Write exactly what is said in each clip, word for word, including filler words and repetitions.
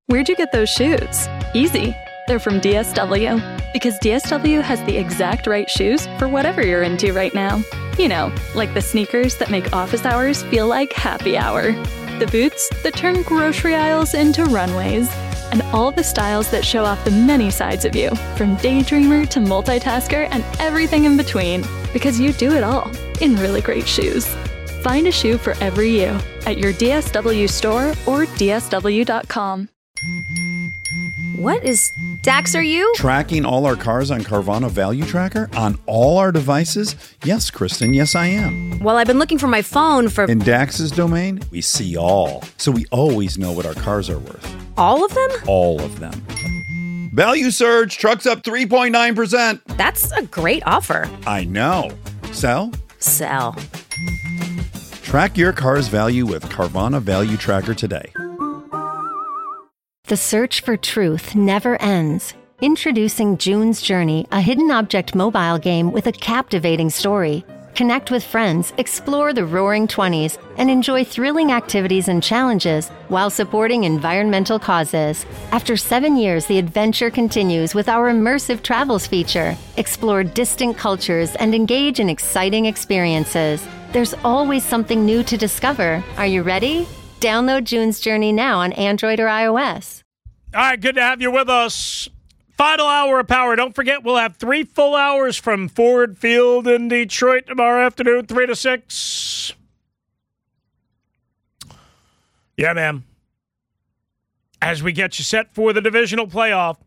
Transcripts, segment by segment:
Where'd you get those shoes? Easy. They're from D S W. Because D S W has the exact right shoes for whatever you're into right now. You know, like the sneakers that make office hours feel like happy hour. The boots that turn grocery aisles into runways. And all the styles that show off the many sides of you, from daydreamer to multitasker and everything in between. Because you do it all in really great shoes. Find a shoe for every you at your D S W store or D S W dot com. What is Dax, are you? Tracking all our cars on Carvana Value Tracker on all our devices? Yes, Kristen, yes I am. Well, I've been looking for my phone for... In Dax's domain, we see all. So we always know what our cars are worth. All of them? All of them. Value surge, trucks up three point nine percent. That's a great offer. I know. Sell? Sell. Track your car's value with Carvana Value Tracker today. The search for truth never ends. Introducing June's Journey, a hidden object mobile game with a captivating story. Connect with friends, explore the Roaring Twenties, and enjoy thrilling activities and challenges while supporting environmental causes. After seven years, the adventure continues with our immersive travels feature. Explore distant cultures and engage in exciting experiences. There's always something new to discover. Are you ready? Download June's Journey now on Android or iOS. All right, good to have you with us. Final hour of power. Don't forget, we'll have three full hours from Ford Field in Detroit tomorrow afternoon, three to six. Yeah, man. As we get you set for the divisional playoff.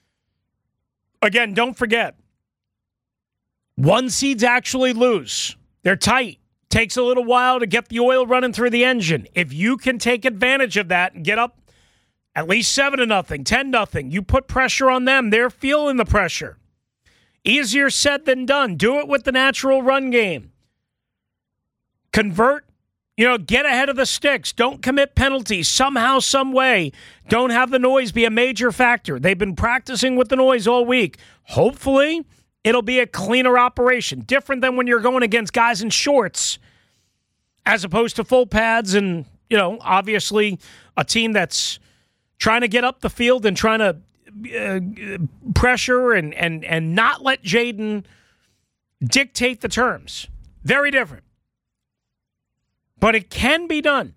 Again, don't forget, one seeds actually lose. They're tight. Takes a little while to get the oil running through the engine. If you can take advantage of that and get up at least seven to nothing, ten nothing, you put pressure on them. They're feeling the pressure. Easier said than done. Do it with the natural run game. Convert, you know, get ahead of the sticks. Don't commit penalties. Somehow, some way, don't have the noise be a major factor. They've been practicing with the noise all week. Hopefully, it'll be a cleaner operation, different than when you're going against guys in shorts as opposed to full pads and, you know, obviously a team that's trying to get up the field and trying to uh, pressure and, and, and not let Jaden dictate the terms. Very different. But it can be done.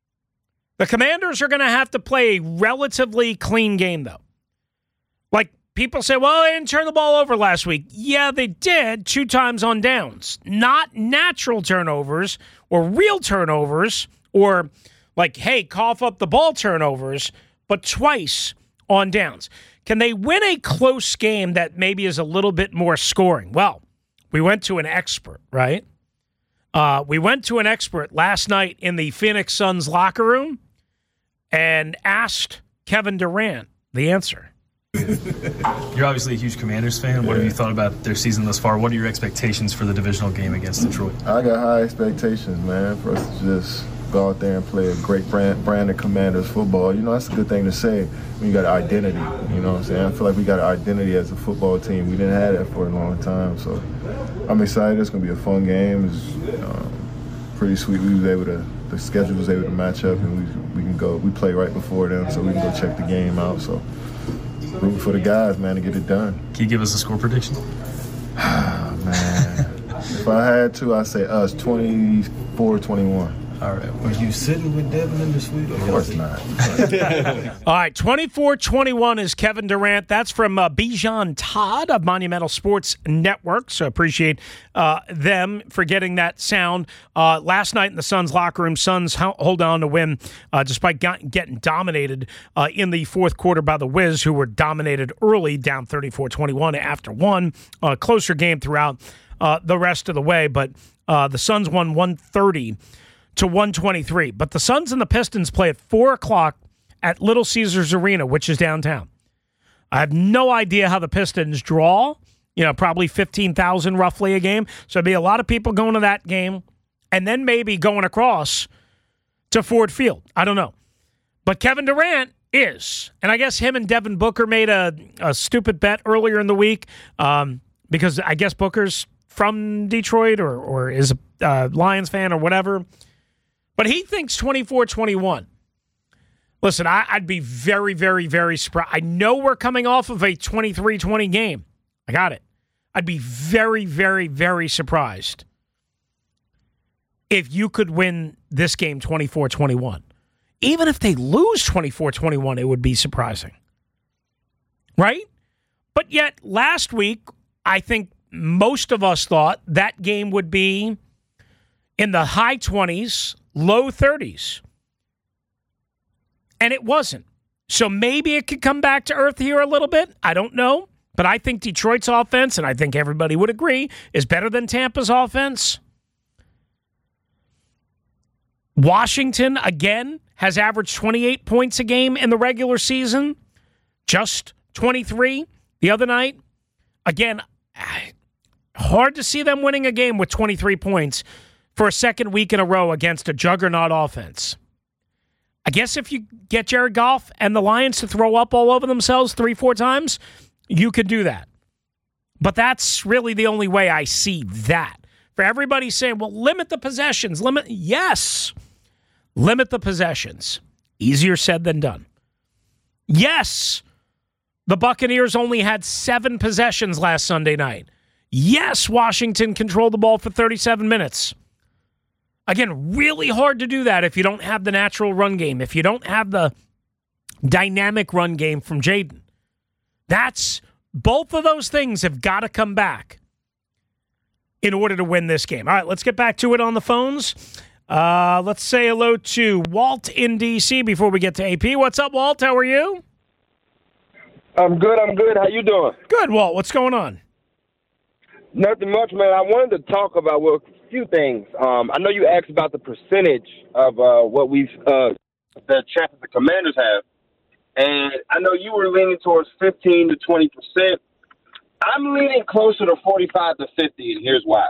The Commanders are going to have to play a relatively clean game, though. Like, people say, well, they didn't turn the ball over last week. Yeah, they did two times on downs. Not natural turnovers or real turnovers or like, hey, cough up the ball turnovers, but twice on downs. Can they win a close game that maybe is a little bit more scoring? Well, we went to an expert, right? Uh, we went to an expert last night in the Phoenix Suns locker room and asked Kevin Durant the answer. You're obviously a huge Commanders fan. What Yeah. have you thought about their season thus far? What are your expectations for the divisional game against Detroit? I got high expectations, man, for us to just go out there and play a great brand, brand of Commanders football. You know, that's a good thing to say when you got an identity. You know what I'm saying? I feel like we got an identity as a football team. We didn't have that for a long time, so I'm excited. It's going to be a fun game. It's um, pretty sweet. We was able to, the schedule was able to match up, and we, we can go, we play right before them, so we can go check the game out. So rooting for the guys, man, to get it done. Can you give us a score prediction? Oh, man. If I had to, I'd say us, twenty-four twenty-one. All right. Are you sitting with Devin in the suite? Of course not. All right, twenty-four twenty-one is Kevin Durant. That's from uh, Bijan Todd of Monumental Sports Network. So appreciate uh, them for getting that sound. Uh, last night in the Suns locker room, Suns ho- hold on to win uh, despite got- getting dominated uh, in the fourth quarter by the Wiz, who were dominated early, down thirty-four twenty-one after one. Uh, closer game throughout uh, the rest of the way, but uh, the Suns won one thirty to one twenty-three. But the Suns and the Pistons play at four o'clock at Little Caesars Arena, which is downtown. I have no idea how the Pistons draw, you know, probably fifteen thousand roughly a game. So there'd be a lot of people going to that game and then maybe going across to Ford Field. I don't know. But Kevin Durant is. And I guess him and Devin Booker made a, a stupid bet earlier in the week um, because I guess Booker's from Detroit or, or is a uh, Lions fan or whatever. But he thinks twenty-four twenty-one. Listen, I, I'd be very, very, very surprised. I know we're coming off of a twenty-three twenty game. I got it. I'd be very, very, very surprised if you could win this game twenty-four twenty-one. Even if they lose twenty-four twenty-one, it would be surprising. Right? But yet, last week, I think most of us thought that game would be in the high twenties, low thirties. And it wasn't. So maybe it could come back to earth here a little bit. I don't know. But I think Detroit's offense, and I think everybody would agree, is better than Tampa's offense. Washington, again, has averaged twenty-eight points a game in the regular season. Just twenty-three the other night. Again, hard to see them winning a game with twenty-three points for a second week in a row against a juggernaut offense. I guess if you get Jared Goff and the Lions to throw up all over themselves three, four times, you could do that. But that's really the only way I see that. For everybody saying, well, limit the possessions. Limit, yes. Limit the possessions. Easier said than done. Yes. The Buccaneers only had seven possessions last Sunday night. Yes, Washington controlled the ball for thirty-seven minutes. Again, really hard to do that if you don't have the natural run game, if you don't have the dynamic run game from Jaden. That's, both of those things have got to come back in order to win this game. All right, let's get back to it on the phones. Uh, let's say hello to Walt in D C before we get to A P. What's up, Walt? How are you? I'm good, I'm good. How you doing? Good, Walt. What's going on? Nothing much, man. I wanted to talk about, well, a few things. Um, I know you asked about the percentage of uh, what we've, uh, the chances the Commanders have. And I know you were leaning towards fifteen to twenty percent. I'm leaning closer to forty-five to fifty, and here's why.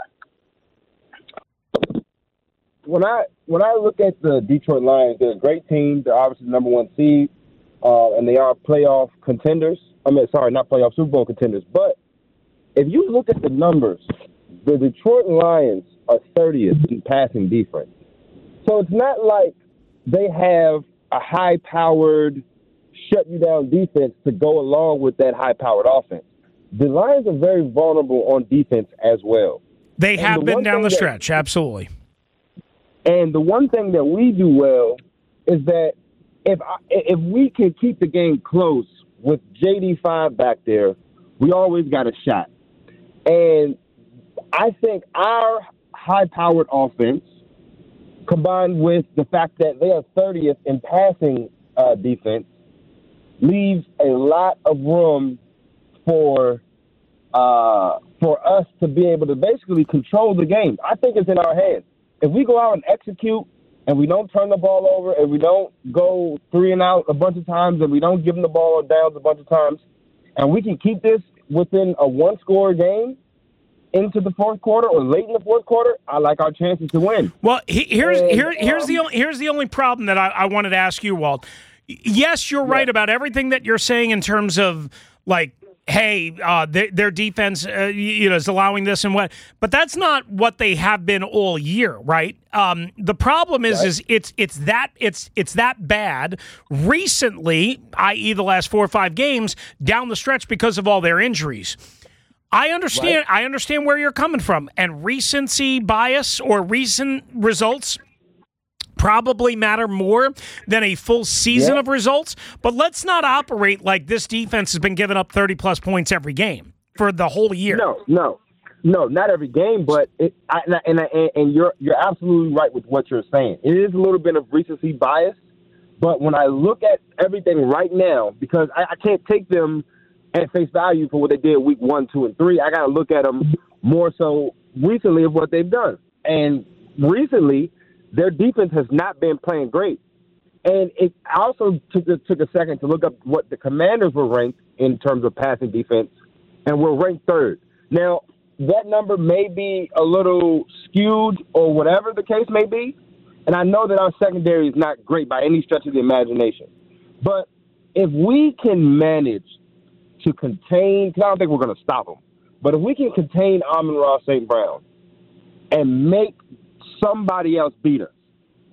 When I when I look at the Detroit Lions, they're a great team. They're obviously the number one seed, uh, and they are playoff contenders. I mean, sorry, not playoff, Super Bowl contenders. But if you look at the numbers, the Detroit Lions are thirtieth in passing defense. So it's not like they have a high-powered, shut-you-down defense to go along with that high-powered offense. The Lions are very vulnerable on defense as well. They have the been down the that, stretch, absolutely. And the one thing that we do well is that if I, if we can keep the game close with J D five back there, we always got a shot. And I think our high-powered offense, combined with the fact that they are thirtieth in passing uh, defense, leaves a lot of room for uh, for us to be able to basically control the game. I think it's in our hands. If we go out and execute and we don't turn the ball over and we don't go three and out a bunch of times and we don't give them the ball on downs a bunch of times, and we can keep this within a one-score game into the fourth quarter or late in the fourth quarter, I like our chances to win. Well, he, here's and, here, here's um, the only, here's the only problem that I, I wanted to ask you, Walt. Yes, you're right yeah. about everything that you're saying in terms of, like, hey, uh, their, their defense, uh, you know, is allowing this and what, but that's not what they have been all year, right? Um, the problem is, right. is it's it's that it's it's that bad recently, that is, the last four or five games down the stretch because of all their injuries. I understand. Right. I understand where you're coming from, and recency bias or recent results probably matter more than a full season yeah. of results. But let's not operate like this defense has been giving up thirty-plus points every game for the whole year. No, no, no, not every game. But it, I, and, and and you're you're absolutely right with what you're saying. It is a little bit of recency bias. But when I look at everything right now, because I, I can't take them at face value for what they did week one, two, and three, I got to look at them more so recently of what they've done. And recently, their defense has not been playing great. And it also took, it took a second to look up what the Commanders were ranked in terms of passing defense, and we're ranked third. Now, that number may be a little skewed or whatever the case may be, and I know that our secondary is not great by any stretch of the imagination. But if we can manage to contain, because I don't think we're going to stop them, but if we can contain Amon-Ra Saint Brown and make somebody else beat us,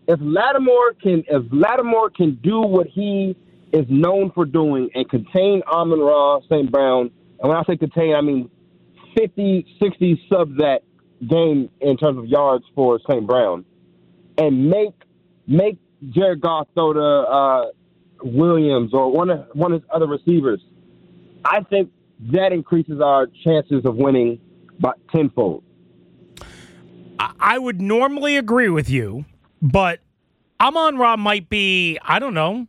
if Lattimore can if Lattimore can do what he is known for doing and contain Amon-Ra Saint Brown, and when I say contain, I mean fifty, sixty sub that game in terms of yards for Saint Brown, and make make Jared Goff throw to uh, Williams or one of one of his other receivers, I think that increases our chances of winning by tenfold. I would normally agree with you, but Amon-Ra might be, I don't know,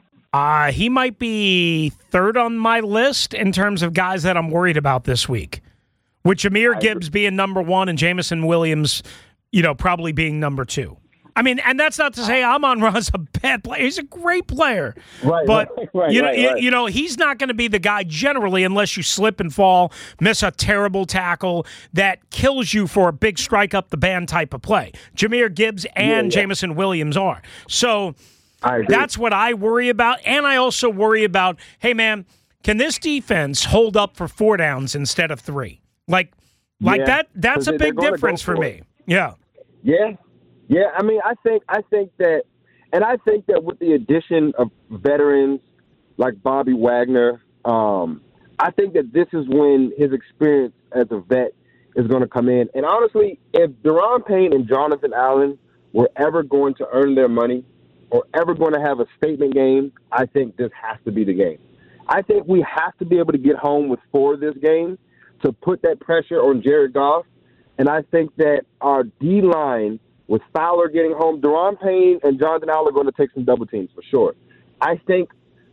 uh, he might be third on my list in terms of guys that I'm worried about this week, with Jahmyr Gibbs being number one and Jameson Williams, you know, probably being number two. I mean, and that's not to say Amon-Ra's a bad player. He's a great player. Right, but, right, right, you, know, right, you, right. you know, he's not going to be the guy generally unless you slip and fall, miss a terrible tackle that kills you for a big strike up the band type of play. Jahmyr Gibbs and yeah, yeah. Jameson Williams are. So that's what I worry about. And I also worry about, hey, man, can this defense hold up for four downs instead of three? Like, like yeah, that. That's a big difference for, for me. Yeah. Yeah. Yeah, I mean, I think I think that, and I think that with the addition of veterans like Bobby Wagner, um, I think that this is when his experience as a vet is going to come in. And honestly, if Daron Payne and Jonathan Allen were ever going to earn their money or ever going to have a statement game, I think this has to be the game. I think we have to be able to get home with four this game to put that pressure on Jared Goff. And I think that our D-line, with Fowler getting home, Daron Payne and Jonathan Allen are going to take some double teams for sure. I think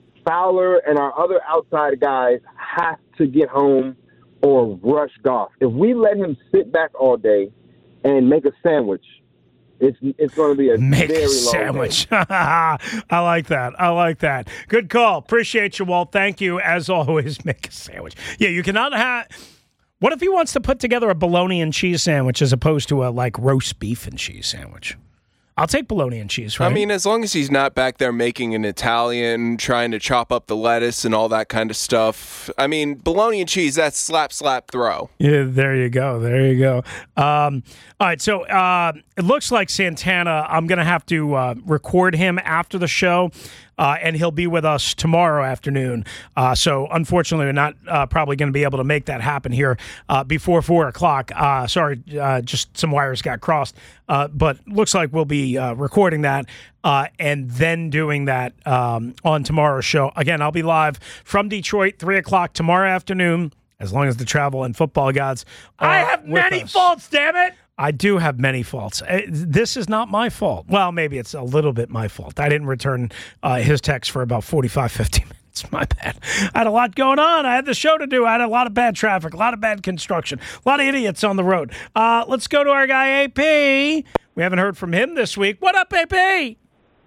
Fowler and our other outside guys have to get home or rush Goff. If we let him sit back all day and make a sandwich, it's it's going to be a make very a long sandwich. I like that. I like that. Good call. Appreciate you, Walt. Thank you as always. Make a sandwich. Yeah, you cannot have. What if he wants to put together a bologna and cheese sandwich as opposed to a, like, roast beef and cheese sandwich? I'll take bologna and cheese, right? I mean, as long as he's not back there making an Italian, trying to chop up the lettuce and all that kind of stuff. I mean, bologna and cheese, that's slap, slap, throw. Yeah, there you go. There you go. Um, all right, so uh, it looks like Santana, I'm going to have to uh, record him after the show. Uh, and he'll be with us tomorrow afternoon. Uh, so, unfortunately, we're not uh, probably going to be able to make that happen here uh, before four o'clock. Uh, sorry, uh, just some wires got crossed. Uh, but looks like we'll be uh, recording that uh, and then doing that um, on tomorrow's show. Again, I'll be live from Detroit, three o'clock tomorrow afternoon, as long as the travel and football gods are I have with many us. faults, damn it! I do have many faults. Uh, This is not my fault. Well, maybe it's a little bit my fault. I didn't return uh, his text for about forty-five, fifty minutes. My bad. I had a lot going on. I had the show to do. I had a lot of bad traffic, a lot of bad construction, a lot of idiots on the road. Uh, let's go to our guy, A P. We haven't heard from him this week. What up, A P?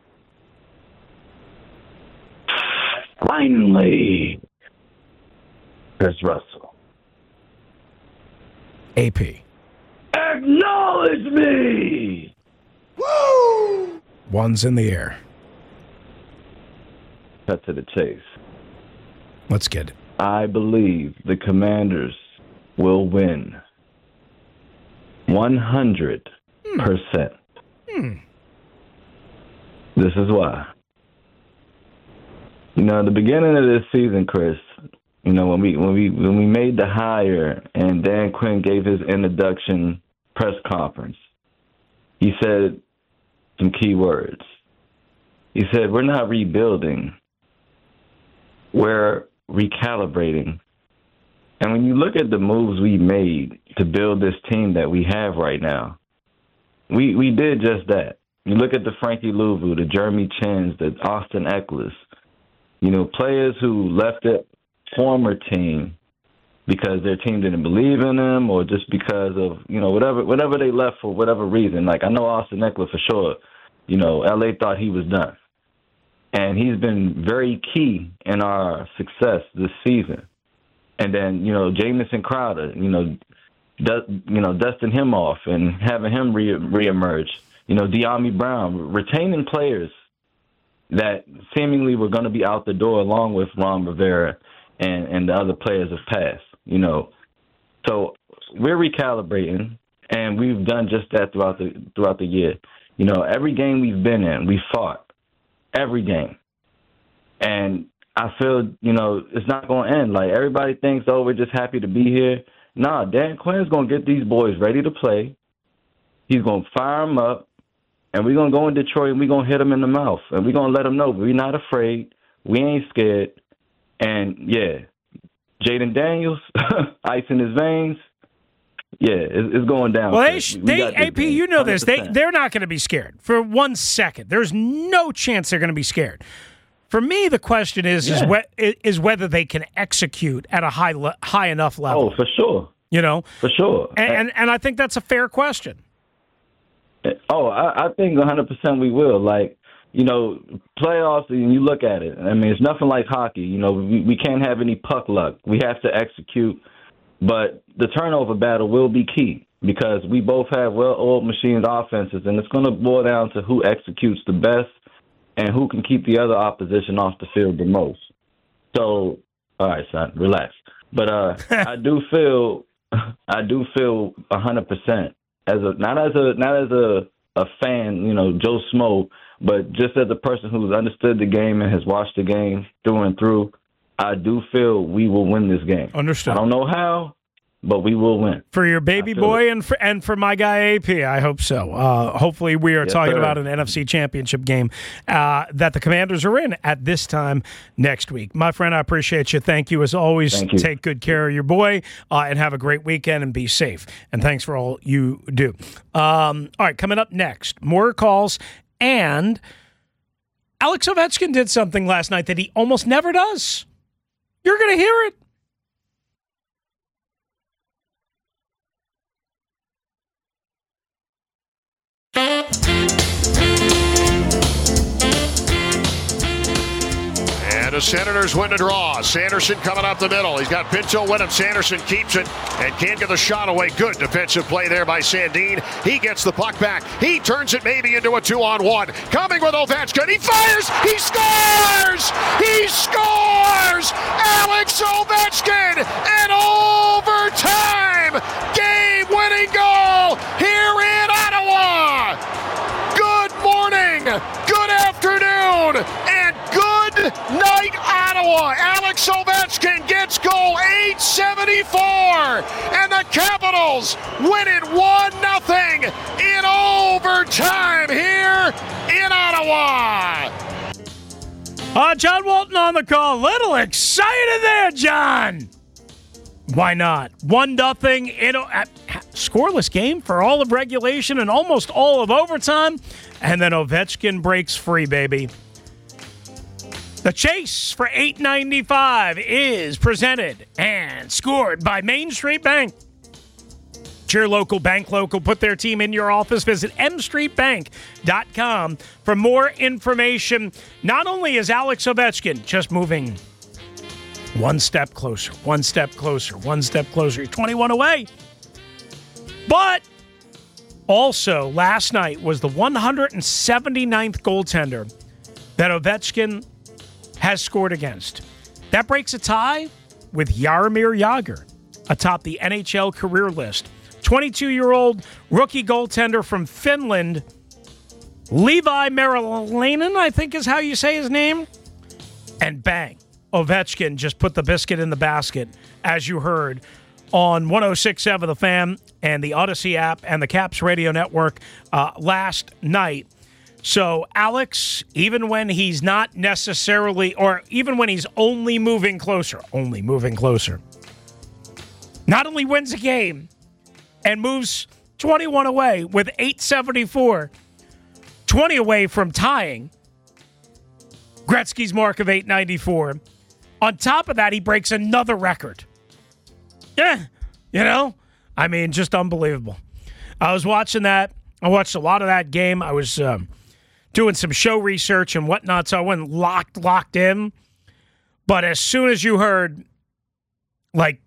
Finally, Chris Russell. A P. Acknowledge me! Woo! One's in the air. Cut to the chase. Let's get it. I believe the Commanders will win. one hundred percent. Hmm. This is why. You know, at the beginning of this season, Chris, you know, when we when we when we made the hire and Dan Quinn gave his introduction press conference, he said some key words. He said, "We're not rebuilding. We're recalibrating." And when you look at the moves we made to build this team that we have right now, we we did just that. You look at the Frankie Louvu, the Jeremy Chins, the Austin Eckler, you know, players who left their former team because their team didn't believe in them or just because of, you know, whatever whatever they left for whatever reason. Like, I know Austin Eckler for sure, you know, L A thought he was done. And he's been very key in our success this season. And then, you know, Jamison Crowder, you know, du- you know, dusting him off and having him re- reemerge. You know, De'Ami Brown, retaining players that seemingly were going to be out the door along with Ron Rivera and, and the other players of past, you know. So we're recalibrating, and we've done just that throughout the throughout the year. You know, every game we've been in, we fought. Every game. And I feel, you know, it's not going to end. Like, everybody thinks, oh, we're just happy to be here. Nah, Dan Quinn's going to get these boys ready to play. He's going to fire them up. And we're going to go in Detroit and we're going to hit them in the mouth. And we're going to let them know we're not afraid. We ain't scared. And, yeah, Jaden Daniels, ice in his veins. Yeah, it's, it's going down. Well, they, we they A P, you know this. They, they're not going to be scared for one second. There's no chance they're going to be scared. For me, the question is yeah. is, we, is whether they can execute at a high le- high enough level. Oh, for sure. You know? For sure. And, and, and I think that's a fair question. Oh, I, I think one hundred percent we will. Like, you know, playoffs, and you look at it. I mean, it's nothing like hockey. You know, we, we can't have any puck luck. We have to execute. But the turnover battle will be key because we both have well-oiled machines offenses, and it's going to boil down to who executes the best and who can keep the other opposition off the field the most. So, all right, son, relax. But uh, I do feel, I do feel one hundred percent as a not as a not as a, a fan, you know, Joe Smo, but just as a person who's understood the game and has watched the game through and through. I do feel we will win this game. Understood. I don't know how, but we will win. For your baby boy it. and for and for my guy A P, I hope so. Uh, hopefully we are yes, talking sir. about an N F C Championship game uh, that the Commanders are in at this time next week. My friend, I appreciate you. Thank you as always. Thank you. Take good care of your boy uh, and have a great weekend and be safe. And thanks for all you do. Um, all right, coming up next, more calls. And Alex Ovechkin did something last night that he almost never does. You're going to hear it. And the Senators win the draw. Sanderson coming up the middle. He's got Pinto with him. Sanderson keeps it and can't get the shot away. Good defensive play there by Sandin. He gets the puck back. He turns it maybe into a two-on-one. Coming with Ovechkin. He fires. He scores. He scores. Alex Ovechkin in overtime. Game-winning goal here in Ottawa. Good morning. Good afternoon. And good night, Ottawa. Alex Ovechkin gets goal eight seventy-four, and the Capitals win it one nothing in overtime here in Ottawa. Uh, John Walton on the call. Little excited there, John. Why not? One nothing in a uh, scoreless game for all of regulation and almost all of overtime, and then Ovechkin breaks free, baby. The chase for eight ninety-five is presented and scored by Main Street Bank. Your local bank local. Put their team in your office. Visit m street bank dot com for more information. Not only is Alex Ovechkin just moving one step closer, one step closer, one step closer. He's twenty-one away. But also, last night was the one hundred seventy-ninth goaltender that Ovechkin has scored against. That breaks a tie with Jaromir Jagr atop the N H L career list. twenty-two-year-old rookie goaltender from Finland, Levi Merilainen, I think is how you say his name. And bang, Ovechkin just put the biscuit in the basket, as you heard, on one oh six point seven The Fan and the Odyssey app and the Caps Radio Network uh, last night. So Alex, even when he's not necessarily, or even when he's only moving closer, only moving closer, not only wins a game and moves twenty-one away with eight seventy-four, twenty away from tying Gretzky's mark of eight ninety-four. On top of that, he breaks another record. Yeah, you know, I mean, just unbelievable. I was watching that. I watched a lot of that game. I was um, doing some show research and whatnot, so I wasn't locked, locked in. But as soon as you heard, like,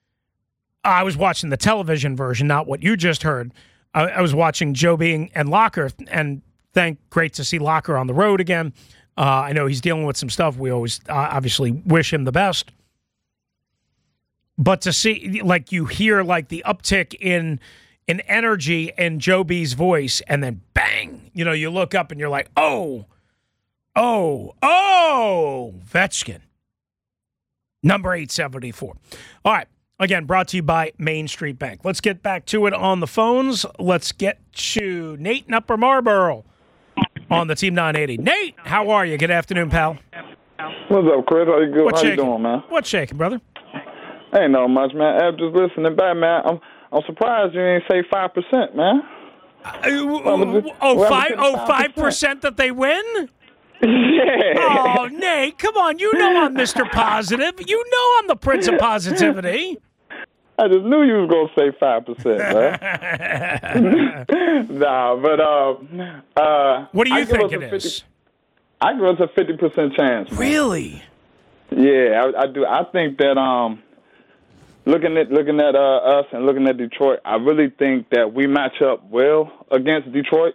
I was watching the television version, not what you just heard. I, I was watching Joe Being and Locker, and thank, great to see Locker on the road again. Uh, I know he's dealing with some stuff. We always uh, obviously wish him the best. But to see, like, you hear, like, the uptick in an energy in Joe B's voice, and then bang, you know, you look up and you're like, oh, oh, oh, Vetchkin. Number eight seventy-four. All right. Again, brought to you by Main Street Bank. Let's get back to it on the phones. Let's get to Nate in Upper Marlboro on the Team nine eighty. Nate, how are you? Good afternoon, pal. What's up, Chris? How you good? What's How shaking? you doing, man? What's shaking, brother? Ain't no much, man. I'm just listening back, man. I'm I'm surprised you ain't say five percent, man. Uh, oh, five, oh, five percent that they win? Yeah. Oh, Nate, come on. You know I'm Mister Positive. You know I'm the Prince of Positivity. I just knew you was going to say five percent, man. Nah, but, uh, uh... What do you I think give it us a fifty is? I give us a fifty percent chance, man. Really? Yeah, I, I do. I think that, um... Looking at looking at uh, us and looking at Detroit, I really think that we match up well against Detroit.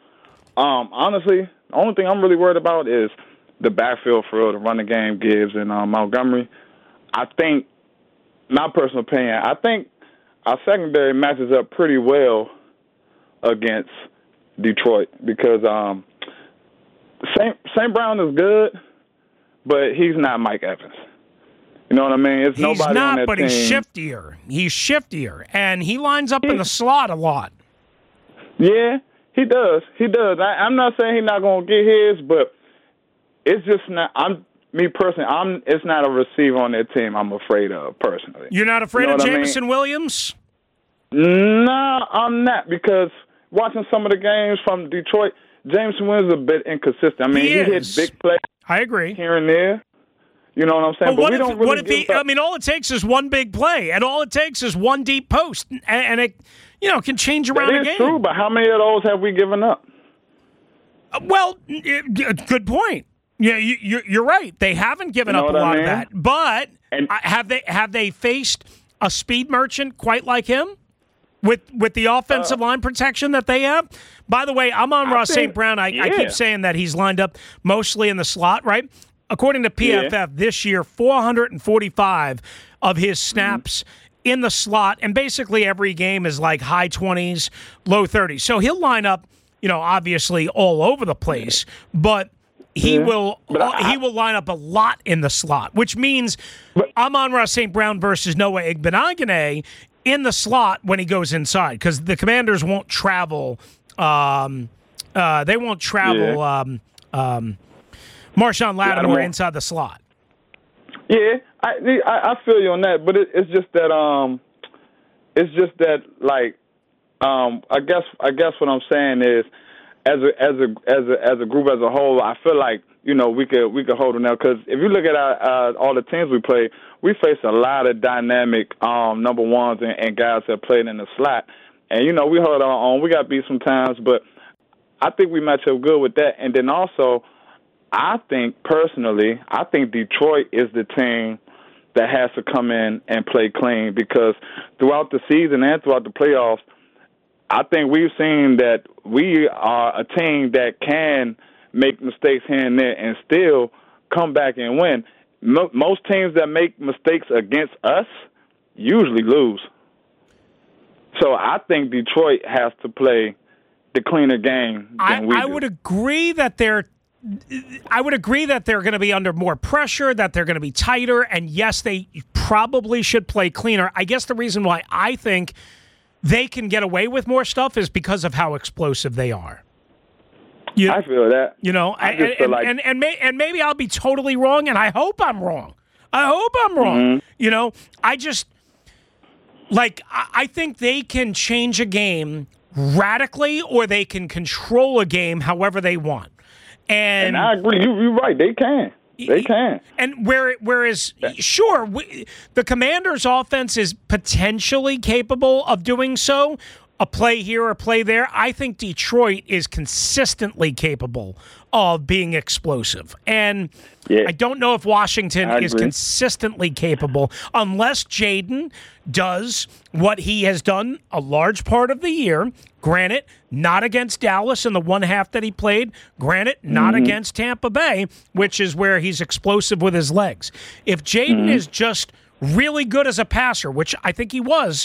Um, honestly, the only thing I'm really worried about is the backfield for real, the running game, Gibbs and um, Montgomery. I think, my personal opinion, I think our secondary matches up pretty well against Detroit because um, Saint Saint Brown is good, but he's not Mike Evans. You know what I mean? It's he's nobody not, on that but team. he's shiftier. He's shiftier, and he lines up in the slot a lot. Yeah, he does. He does. I, I'm not saying he's not going to get his, but it's just not. I'm me personally. I'm. It's not a receiver on that team. I'm afraid of personally. You're not afraid you know of what I Jameson mean? Williams? No, I'm not because watching some of the games from Detroit, Jameson Williams is a bit inconsistent. I mean, He he, is. hit big plays. I agree. Here and there. You know what I'm saying? But what we if, don't really what if give he, up. I mean, all it takes is one big play, and all it takes is one deep post, and, and it, you know, can change around That a is game. true, but how many of those have we given up? Uh, well, it, good point. Yeah, you, you're, you're right. They haven't given You know up a what I lot mean? of that, but And- uh, have they have they faced a speed merchant quite like him with with the offensive uh, line protection that they have? By the way, I'm on Ross Saint Brown. I, yeah. I keep saying that he's lined up mostly in the slot, right? According to P F F, yeah. this year, four hundred forty-five of his snaps mm-hmm. in the slot, and basically every game is like high twenties, low thirties. So he'll line up, you know, obviously all over the place, but he yeah. will but I, he will line up a lot in the slot, which means but, Amon-Ra Saint Brown versus Noah Igbinoghene in the slot when he goes inside, because the Commanders won't travel. Um, uh, they won't travel. Yeah. Um, um, Marshawn Lattimore inside the slot. Yeah, I I feel you on that, but it, it's just that um, it's just that like um, I guess I guess what I'm saying is, as a as a as a as a group as a whole, I feel like you know we could we could hold them now because if you look at our, uh, all the teams we play, we face a lot of dynamic um, number ones and, and guys that played in the slot, and you know we hold our own. We got beat sometimes, but I think we match up good with that, and then also. I think, personally, I think Detroit is the team that has to come in and play clean because throughout the season and throughout the playoffs, I think we've seen that we are a team that can make mistakes here and there and still come back and win. Most teams that make mistakes against us usually lose. So I think Detroit has to play the cleaner game than I, we do. I would agree that they're I would agree that they're going to be under more pressure, that they're going to be tighter, and yes, they probably should play cleaner. I guess the reason why I think they can get away with more stuff is because of how explosive they are. You, I feel that. You know, I and, just feel and, like- and, and, may, and maybe I'll be totally wrong, and I hope I'm wrong. I hope I'm wrong. Mm-hmm. You know, I just, like, I, I think they can change a game radically or they can control a game however they want. And, and I agree. You, you're right. They can. They can. And where, whereas, sure, we, the Commanders' offense is potentially capable of doing so, a play here or a play there. I think Detroit is consistently capable of being explosive. And yeah. I don't know if Washington I is agree. consistently capable unless Jaden does what he has done a large part of the year. Granted, not against Dallas in the one half that he played. Granted, not Mm-hmm. against Tampa Bay, which is where he's explosive with his legs. If Jaden Mm-hmm. is just really good as a passer, which I think he was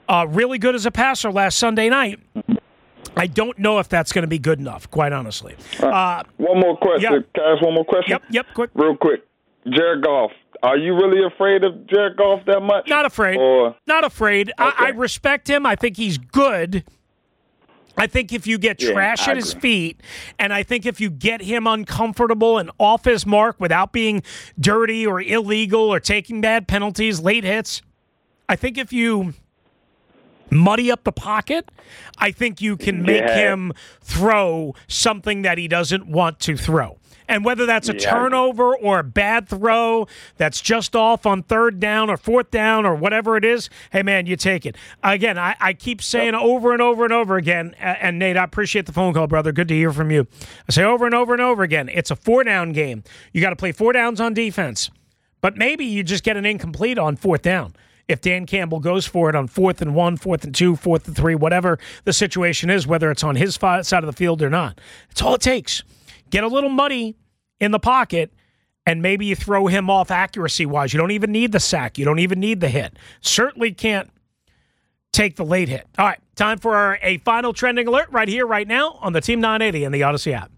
Uh, really good as a passer last Sunday night. I don't know if that's going to be good enough, quite honestly. Uh, one more question. Yeah. Can I ask one more question? Yep, yep, quick. Real quick. Jared Goff. Are you really afraid of Jared Goff that much? Not afraid. Or? Not afraid. Okay. I, I respect him. I think he's good. I think if you get yeah, trash I at his agree. feet, and I think if you get him uncomfortable and off his mark without being dirty or illegal or taking bad penalties, late hits, I think if you muddy up the pocket, I think you can make yeah. him throw something that he doesn't want to throw. And whether that's a yeah. turnover or a bad throw that's just off on third down or fourth down or whatever it is, hey, man, you take it. Again, I, I keep saying yep. over and over and over again, and Nate, I appreciate the phone call, brother. Good to hear from you. I say over and over and over again, it's a four-down game. You got to play four downs on defense. But maybe you just get an incomplete on fourth down. If Dan Campbell goes for it on fourth and one, fourth and two, fourth and three, whatever the situation is, whether it's on his side of the field or not. It's all it takes. Get a little muddy in the pocket, and maybe you throw him off accuracy-wise. You don't even need the sack. You don't even need the hit. Certainly can't take the late hit. All right, time for our, a final trending alert right here, right now on the Team nine eighty and the Odyssey app.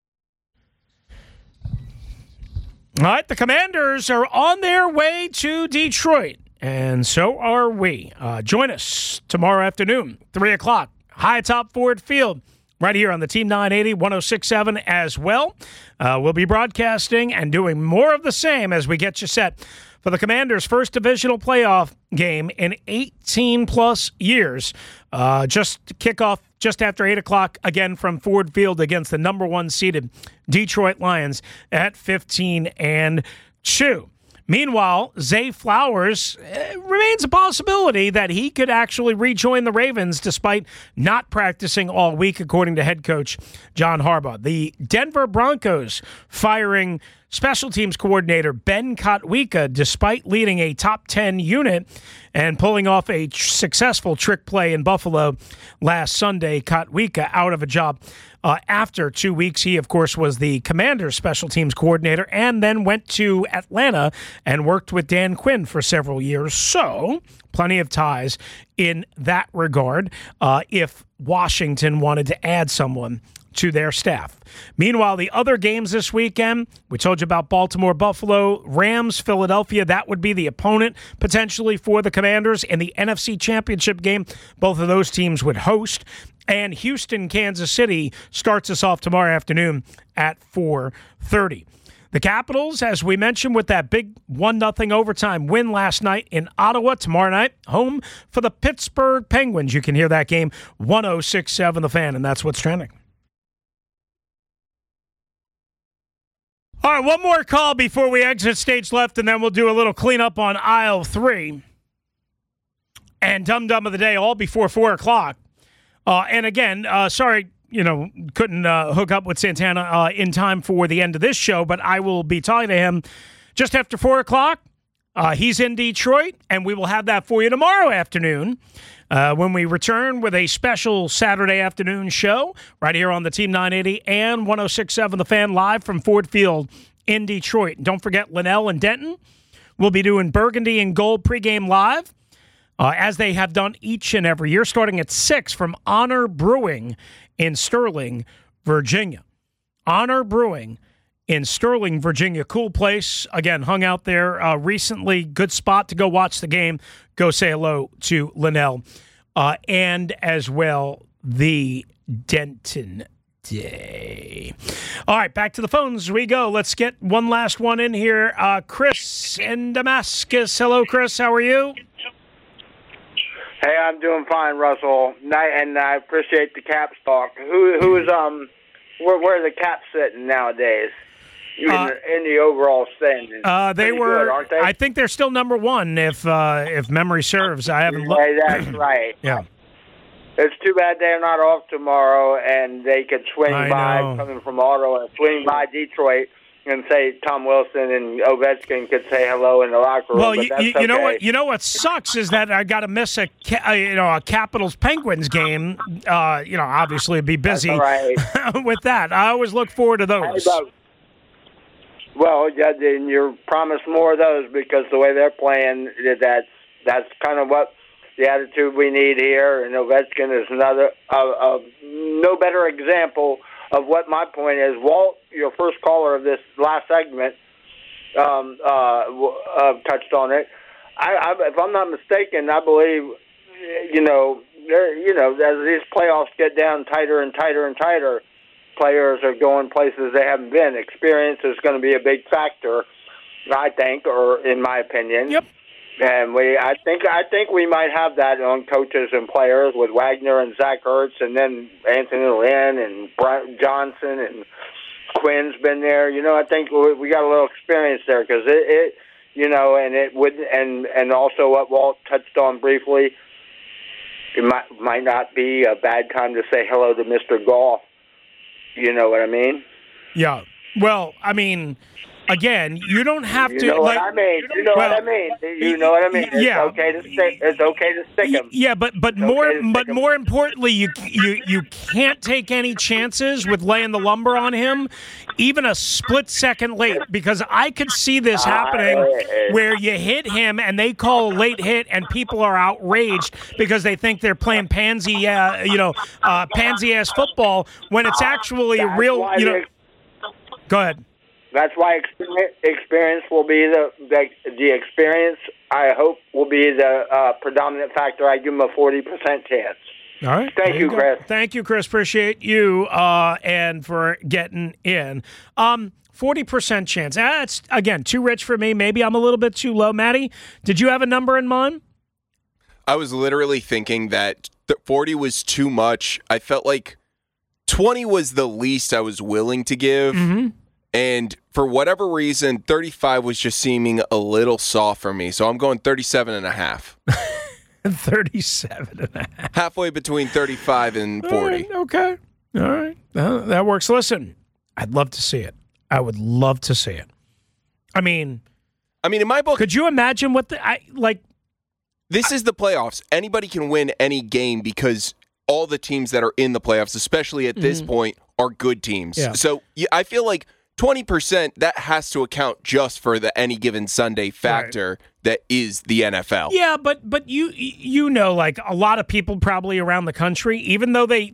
All right, the Commanders are on their way to Detroit, and so are we. Uh, join us tomorrow afternoon, three o'clock, high top Ford Field, right here on the Team nine eighty, one oh six point seven as well. Uh, we'll be broadcasting and doing more of the same as we get you set for the Commanders' first divisional playoff game in eighteen-plus years. Uh, just to kick off just after eight o'clock, again from Ford Field against the number one seeded Detroit Lions at fifteen and two. Meanwhile, Zay Flowers, it remains a possibility that he could actually rejoin the Ravens despite not practicing all week, according to head coach John Harbaugh. The Denver Broncos firing special teams coordinator Ben Kotwika despite leading a top ten unit and pulling off a tr- successful trick play in Buffalo last Sunday. Kotwika out of a job uh, after two weeks. He, of course, was the Commanders special teams coordinator and then went to Atlanta and worked with Dan Quinn for several years. So plenty of ties in that regard uh, if Washington wanted to add someone to their staff. Meanwhile, the other games this weekend, we told you about Baltimore, Buffalo, Rams, Philadelphia. That would be the opponent potentially for the Commanders in the N F C Championship game. Both of those teams would host. And Houston, Kansas City starts us off tomorrow afternoon at four thirty. The Capitals, as we mentioned, with that big one nothing overtime win last night in Ottawa. Tomorrow night, home for the Pittsburgh Penguins. You can hear that game, one oh six point seven The Fan, and that's what's trending. All right, one more call before we exit stage left, and then we'll do a little cleanup on aisle three. And Dum Dum of the Day, all before four o'clock. Uh, and again, uh, sorry, you know, couldn't uh, hook up with Santana uh, in time for the end of this show, but I will be talking to him just after four o'clock. Uh, he's in Detroit, and we will have that for you tomorrow afternoon uh, when we return with a special Saturday afternoon show right here on the Team nine eighty and one oh six point seven The Fan live from Ford Field in Detroit. And don't forget, Linnell and Denton will be doing Burgundy and Gold pregame live, uh, as they have done each and every year, starting at six from Honor Brewing in Sterling, Virginia. Honor Brewing in Sterling, Virginia. Cool place. Again, hung out there uh, recently. Good spot to go watch the game. Go say hello to Linnell. Uh, and as well, the Denton Day. All right, back to the phones we go. Let's get one last one in here. Uh, Chris in Damascus. Hello, Chris. How are you? Hey, I'm doing fine, Russell. And I appreciate the Caps talk. Who, who's um, where, where are the Caps sitting nowadays? In, uh, the, in the overall standings. Uh, they Pretty were. good, aren't they? I think they're still number one, if uh, if memory serves. I haven't looked. Right, that's right. Yeah. It's too bad they're not off tomorrow, and they could swing I by know. coming from Ottawa and swing by Detroit. And say Tom Wilson and Ovechkin could say hello in the locker room. Well, but you, that's you, okay. you know what? You know what sucks is that I got to miss a uh, you know a Capitals Penguins game. Uh, you know, obviously be busy right. with that. I always look forward to those. About, well, yeah, then you're promised more of those because the way they're playing, that's that's kind of what the attitude we need here, and Ovechkin is another, uh, uh, no better example of what my point is. Walt, your first caller of this last segment, um, uh, uh, touched on it. I, I, if I'm not mistaken, I believe, you know, there, you know, as these playoffs get down tighter and tighter and tighter, players are going places they haven't been. Experience is going to be a big factor, I think, or in my opinion. Yep. And we, I think, I think we might have that on coaches and players with Wagner and Zach Ertz, and then Anthony Lynn and Brian Johnson and Quinn's been there. You know, I think we got a little experience there because it, it, you know, and it would, and and also what Walt touched on briefly. It might might not be a bad time to say hello to Mister Goff. You know what I mean? Yeah. Well, I mean, again, you don't have you to. You know like, what I mean? You know well, what I mean? You know what I mean? It's yeah. okay to stick. It's okay to stick him. Yeah, but but it's more okay but more importantly, you you you can't take any chances with laying the lumber on him, even a split second late, because I could see this happening where you hit him and they call a late hit and people are outraged because they think they're playing pansy, uh, you know, uh, pansy ass football when it's actually a real, you know. Go ahead. That's why experience will be the, the the experience. I hope will be the uh, predominant factor. I give him a forty percent chance. All right. Thank you, you Chris. Thank you, Chris. Appreciate you uh, and for getting in. Um, forty percent chance. That's again too rich for me. Maybe I'm a little bit too low. Maddie, did you have a number in mind? I was literally thinking that forty was too much. I felt like twenty was the least I was willing to give. Mm-hmm. And for whatever reason, thirty-five was just seeming a little soft for me. So I'm going thirty-seven and a half. thirty-seven and a half. Halfway between thirty-five and forty. All right, okay. All right. Uh, that works. Listen, I'd love to see it. I would love to see it. I mean, I mean, in my book, could you imagine what the, I like? This is the playoffs. Anybody can win any game because all the teams that are in the playoffs, especially at this Mm-hmm. point, are good teams. Yeah. So yeah, I feel like twenty percent, that has to account just for the any given Sunday factor right. that is the N F L. Yeah, but but you you know, like a lot of people probably around the country, even though they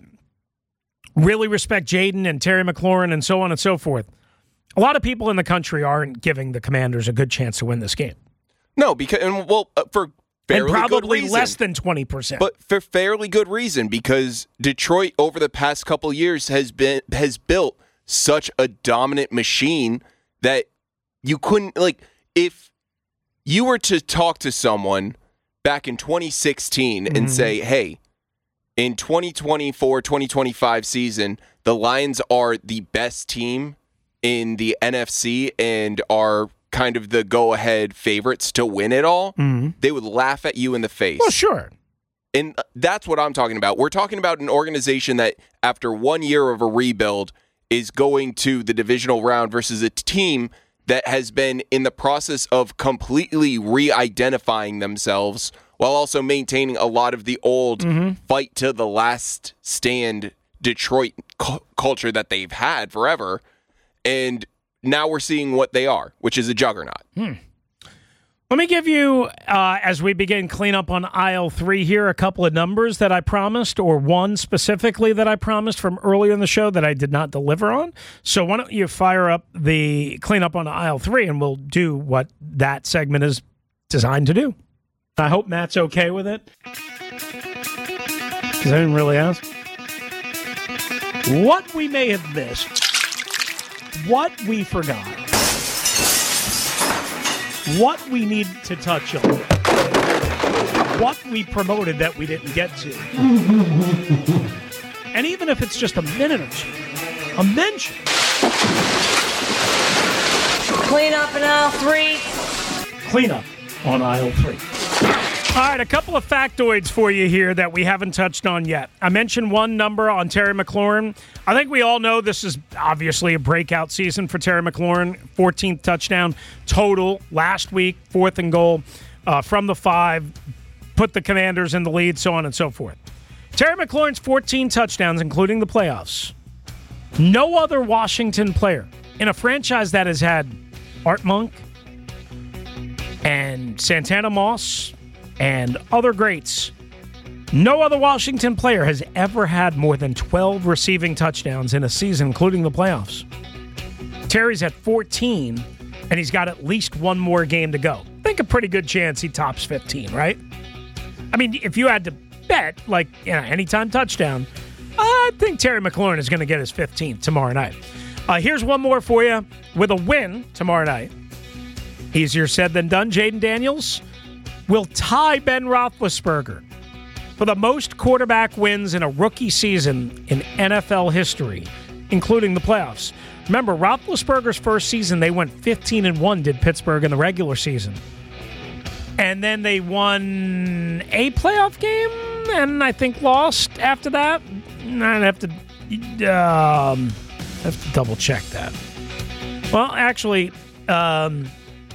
really respect Jaden and Terry McLaurin and so on and so forth, a lot of people in the country aren't giving the Commanders a good chance to win this game. No, because and well, uh, for fairly and probably good reason, less than twenty percent. But for fairly good reason, because Detroit over the past couple years has been has built such a dominant machine that you couldn't, like, if you were to talk to someone back in twenty sixteen mm-hmm. and say, hey, in twenty twenty-four twenty twenty-five season, the Lions are the best team in the N F C and are kind of the go-ahead favorites to win it all, mm-hmm. they would laugh at you in the face. Well, sure. And that's what I'm talking about. We're talking about an organization that, after one year of a rebuild, is going to the divisional round versus a team that has been in the process of completely re-identifying themselves while also maintaining a lot of the old mm-hmm. fight to the last stand Detroit cu- culture that they've had forever. And now we're seeing what they are, which is a juggernaut. Hmm. Let me give you, uh, as we begin cleanup on aisle three here, a couple of numbers that I promised, or one specifically that I promised from earlier in the show that I did not deliver on. So why don't you fire up the cleanup on aisle three, and we'll do what that segment is designed to do. I hope Matt's okay with it, because I didn't really ask. What we may have missed, what we forgot, what we need to touch on, what we promoted that we didn't get to. And even if it's just a minute or two, a mention. Clean up in aisle three. Clean up on aisle three. All right, a couple of factoids for you here that we haven't touched on yet. I mentioned one number on Terry McLaurin. I think we all know this is obviously a breakout season for Terry McLaurin. fourteenth touchdown total last week, fourth and goal uh, from the five, put the Commanders in the lead, so on and so forth. Terry McLaurin's fourteen touchdowns, including the playoffs. No other Washington player in a franchise that has had Art Monk and Santana Moss and other greats No other Washington player has ever had more than twelve receiving touchdowns in a season, including the playoffs. Terry's at fourteen, and he's got at least one more game to go. I think a pretty good chance he tops fifteen, right? I mean, if you had to bet, like, you know, anytime touchdown, I think Terry McLaurin is going to get his fifteenth tomorrow night. Uh, here's one more for you. With a win tomorrow night, easier said than done, Jayden Daniels will tie Ben Roethlisberger for the most quarterback wins in a rookie season in N F L history, including the playoffs. Remember, Roethlisberger's first season, they went fifteen and one, did Pittsburgh in the regular season. And then they won a playoff game, and I think lost after that. I'd have to, um, have to double check that. Well, actually, um,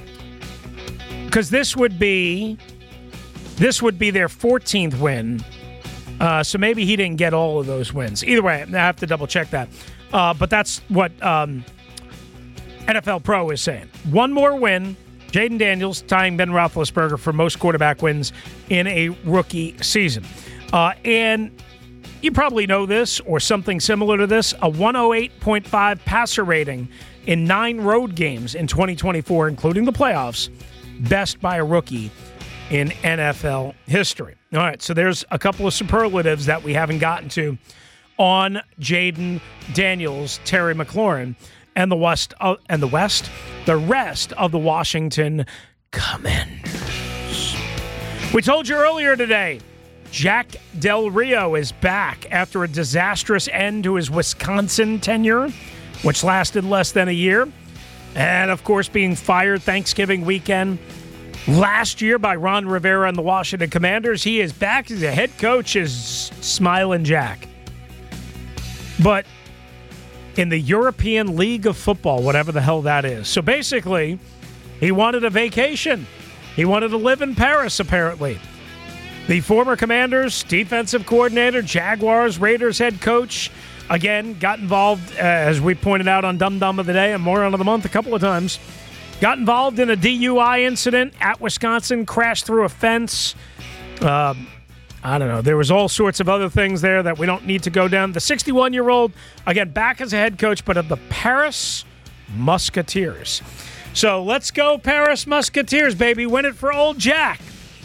because this would be this would be their fourteenth win. Uh, so maybe he didn't get all of those wins. Either way, I have to double check that. Uh, but that's what um, N F L Pro is saying. One more win. Jayden Daniels tying Ben Roethlisberger for most quarterback wins in a rookie season. Uh, and you probably know this or something similar to this, a one oh eight point five passer rating in nine road games in twenty twenty-four, including the playoffs, best by a rookie in N F L history. All right, so there's a couple of superlatives that we haven't gotten to on Jayden Daniels, Terry McLaurin, and the West uh, and the West, the rest of the Washington Commanders. We told you earlier today, Jack Del Rio is back after a disastrous end to his Wisconsin tenure, which lasted less than a year, and of course being fired Thanksgiving weekend last year by Ron Rivera and the Washington Commanders. He is back as a head coach, is Smiling Jack. But in the European League of Football, whatever the hell that is. So basically, he wanted a vacation. He wanted to live in Paris, apparently. The former Commanders defensive coordinator, Jaguars, Raiders head coach, again, got involved, uh, as we pointed out on Dum Dum of the Day and Moron of the Month a couple of times, got involved in a D U I incident at Wisconsin, crashed through a fence. Uh, I don't know. There was all sorts of other things there that we don't need to go down. The sixty-one-year-old, again, back as a head coach, but of the Paris Musketeers. So let's go Paris Musketeers, baby. Win it for old Jack.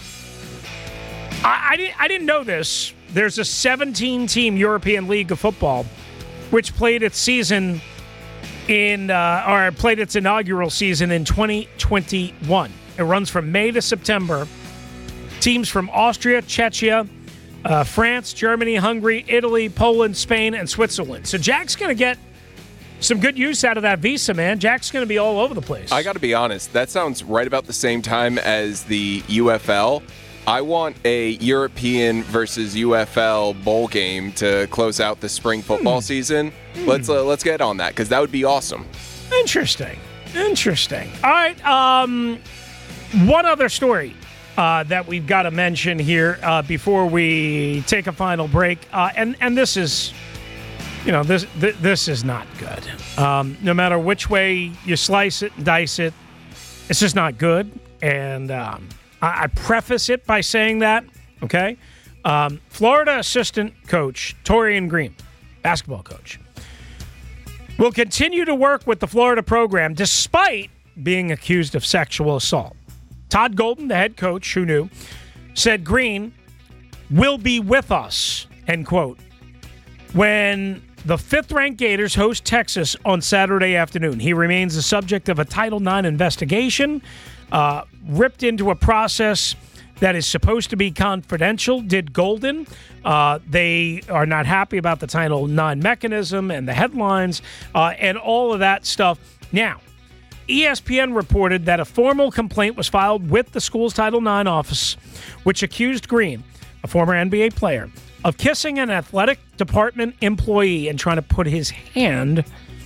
I, I, didn't, I didn't know this. There's a seventeen-team European League of Football, which played its season in, uh, or played its inaugural season in twenty twenty-one. It runs from May to September. Teams from Austria, Czechia, uh, France, Germany, Hungary, Italy, Poland, Spain, and Switzerland. So Jack's going to get some good use out of that visa, man. Jack's going to be all over the place. I got to be honest. That sounds right about the same time as the U F L. I want a European versus U F L bowl game to close out the spring football hmm. season. Hmm. Let's uh, let's get on that because that would be awesome. Interesting. Interesting. All right. Um, one other story uh, that we've got to mention here uh, before we take a final break, uh, and and this is, you know, this th- this is not good. Um, no matter which way you slice it and dice it, it's just not good. And um, I, I preface it by saying that, okay? Um, Florida assistant coach Torian Green, basketball coach, will continue to work with the Florida program despite being accused of sexual assault. Todd Golden, the head coach, who knew, said Green will be with us, end quote, when the fifth-ranked Gators host Texas on Saturday afternoon. He remains the subject of a Title nine investigation, uh, ripped into a process that is supposed to be confidential, did Golden. Uh, they are not happy about the Title nine mechanism and the headlines uh, and all of that stuff. Now, E S P N reported that a formal complaint was filed with the school's Title nine office, which accused Green, a former N B A player, of kissing an athletic department employee and trying to put his hand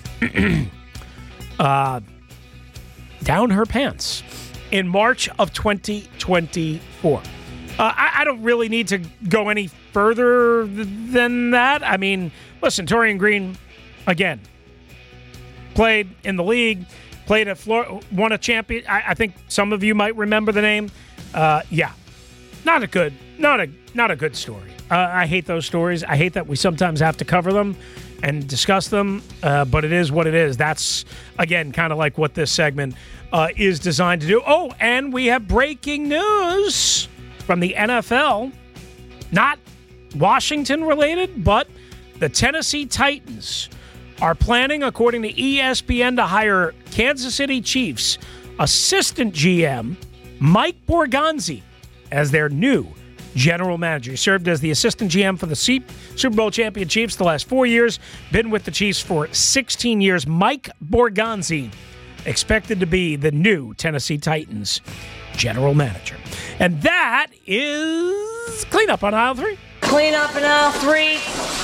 uh, down her pants in March of twenty twenty-four. Uh, I, I don't really need to go any further th- than that. I mean, listen, Torian Green, again, played in the league, played at Florida, won a champion. I, I think some of you might remember the name. Uh, yeah, not a good, not a not a good story. Uh, I hate those stories. I hate that we sometimes have to cover them and discuss them, uh, but it is what it is. That's, again, kind of like what this segment uh, is designed to do. Oh, and we have breaking news from the N F L. Not Washington related, but the Tennessee Titans are planning, according to E S P N, to hire Kansas City Chiefs assistant G M Mike Borgonzi as their new general manager. He served as the assistant G M for the Super Bowl champion Chiefs the last four years, been with the Chiefs for sixteen years. Mike Borgonzi expected to be the new Tennessee Titans general manager. And that is cleanup on aisle three. Cleanup in aisle three.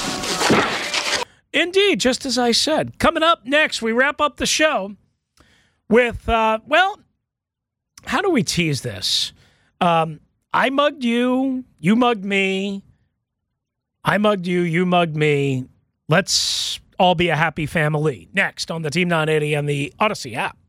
Indeed, just as I said. Coming up next, we wrap up the show with, uh, well, how do we tease this? Um, I mugged you, you mugged me. I mugged you, you mugged me. Let's all be a happy family. Next on the Team nine eighty and the Odyssey app.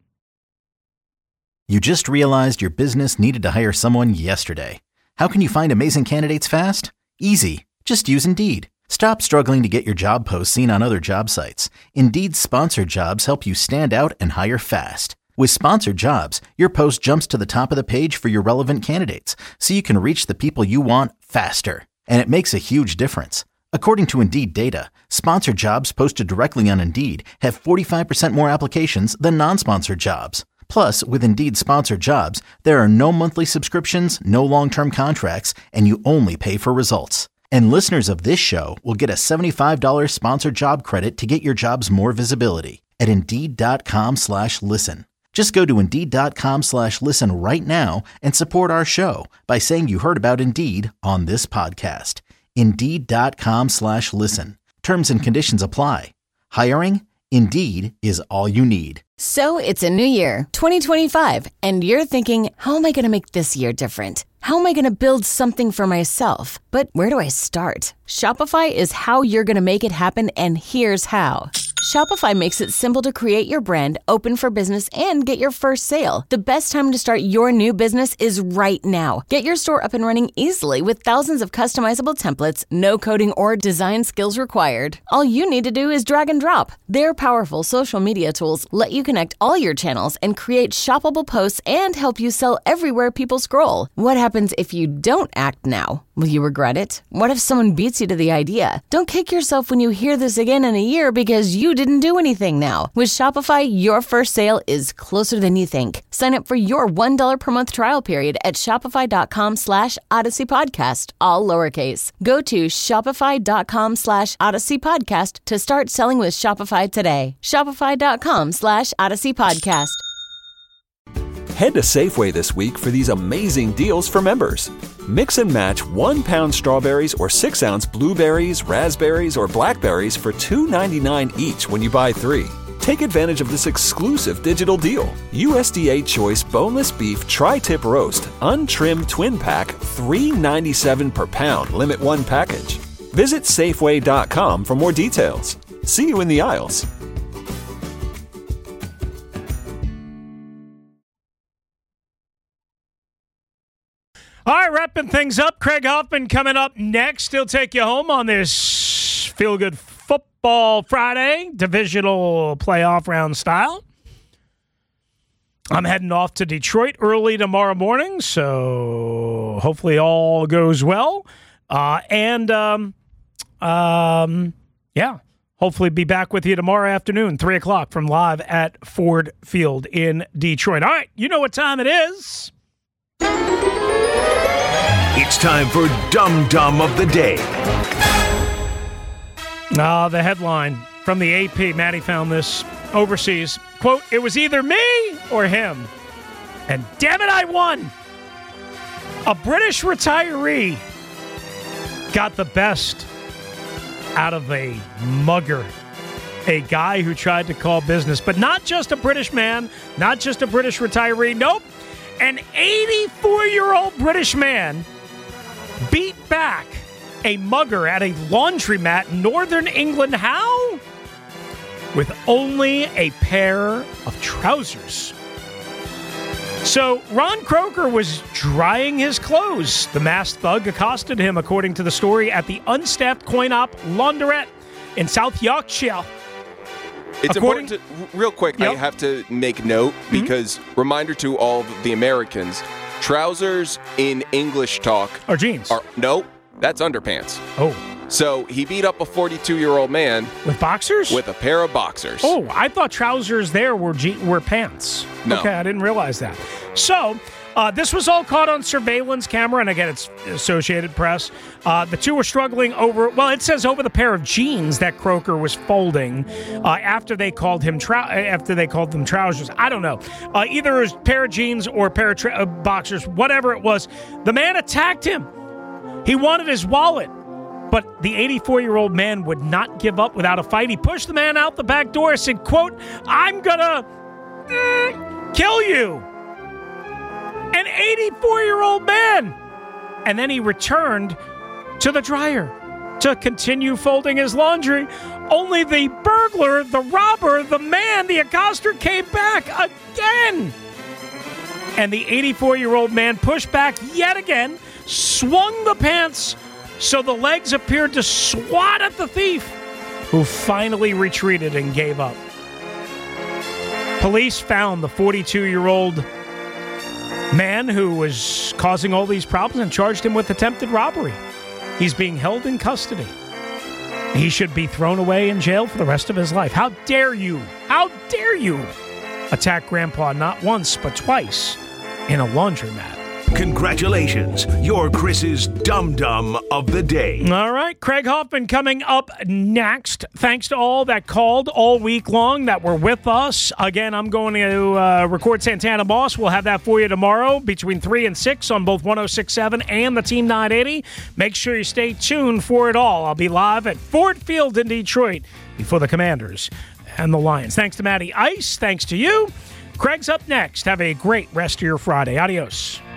You just realized your business needed to hire someone yesterday. How can you find amazing candidates fast? Easy. Just use Indeed. Stop struggling to get your job posts seen on other job sites. Indeed's sponsored jobs help you stand out and hire fast. With sponsored jobs, your post jumps to the top of the page for your relevant candidates, so you can reach the people you want faster. And it makes a huge difference. According to Indeed data, sponsored jobs posted directly on Indeed have forty-five percent more applications than non-sponsored jobs. Plus, with Indeed sponsored jobs, there are no monthly subscriptions, no long-term contracts, and you only pay for results. And listeners of this show will get a seventy-five dollars sponsored job credit to get your jobs more visibility at Indeed.com slash listen. Just go to Indeed.com slash listen right now and support our show by saying you heard about Indeed on this podcast. Indeed.com slash listen. Terms and conditions apply. Hiring? Indeed is all you need. So it's a new year, twenty twenty-five, and you're thinking, how am I going to make this year different? How am I going to build something for myself? But where do I start? Shopify is how you're going to make it happen, and here's how. Shopify makes it simple to create your brand, open for business, and get your first sale. The best time to start your new business is right now. Get your store up and running easily with thousands of customizable templates, no coding or design skills required. All you need to do is drag and drop. Their powerful social media tools let you connect all your channels and create shoppable posts and help you sell everywhere people scroll. What happens if you don't act now? Will you regret it? What if someone beats you to the idea? Don't kick yourself when you hear this again in a year because you didn't do anything now. With Shopify, your first sale is closer than you think. Sign up for your one dollar per month trial period at shopify.com slash Odyssey Podcast, all lowercase. Go to shopify.com slash Odyssey Podcast to start selling with Shopify today. Shopify.com slash Odyssey Podcast. Head to Safeway this week for these amazing deals for members. Mix and match one pound strawberries or six ounce blueberries, raspberries, or blackberries for two ninety-nine each when you buy three. Take advantage of this exclusive digital deal. U S D A Choice Boneless Beef Tri-Tip Roast, Untrimmed Twin Pack, three ninety-seven per pound, limit one package. Visit Safeway dot com for more details. See you in the aisles. All right, wrapping things up. Craig Hoffman coming up next. He'll take you home on this feel-good football Friday, divisional playoff round style. I'm heading off to Detroit early tomorrow morning, so hopefully all goes well. Uh, and, um, um, yeah, hopefully be back with you tomorrow afternoon, three o'clock from live at Ford Field in Detroit. All right, you know what time it is. It's time for Dum Dum of the Day. Ah, uh, the headline from the A P. Maddie found this overseas. Quote, "It was either me or him. And damn it, I won. A British retiree got the best out of a mugger. A guy who tried to call business. But not just a British man, not just a British retiree. Nope. An eighty-four-year-old British man beat back a mugger at a laundromat in northern England. How? With only a pair of trousers. So Ron Croker was drying his clothes. The masked thug accosted him, according to the story, at the unstaffed coin-op Laundrette in South Yorkshire. It's According, important to, real quick, yep. I have to make note because mm-hmm. reminder to all of the Americans, trousers in English talk are jeans. Are, no, that's underpants. Oh. So he beat up a forty-two-year-old man. With boxers? With a pair of boxers. Oh, I thought trousers there were je- were pants. No. Okay, I didn't realize that. So uh, this was all caught on surveillance camera, and again, it's Associated Press. Uh, the two were struggling over, well, it says over the pair of jeans that Croker was folding uh, after they called him trou- after they called them trousers. I don't know. Uh, either it was a pair of jeans or a pair of tra- uh, boxers, whatever it was. The man attacked him. He wanted his wallet. But the eighty-four-year-old man would not give up without a fight. He pushed the man out the back door and said, quote, "I'm gonna mm, kill you." An eighty-four-year-old man. And then he returned to the dryer to continue folding his laundry. Only the burglar, the robber, the man, the accoster came back again. And the eighty-four-year-old man pushed back yet again, swung the pants so the legs appeared to swat at the thief, who finally retreated and gave up. Police found the forty-two-year-old man who was causing all these problems and charged him with attempted robbery. He's being held in custody. He should be thrown away in jail for the rest of his life. How dare you? How dare you attack Grandpa not once but twice in a laundromat? Congratulations, you're Chris's Dum Dum of the Day. All right, Craig Hoffman coming up next. Thanks to all that called all week long that were with us. Again, I'm going to uh, record Santana Moss. We'll have that for you tomorrow between three and six on both one oh six point seven and the Team nine eighty. Make sure you stay tuned for it all. I'll be live at Ford Field in Detroit before the Commanders and the Lions. Thanks to Matty Ice. Thanks to you. Craig's up next. Have a great rest of your Friday. Adios.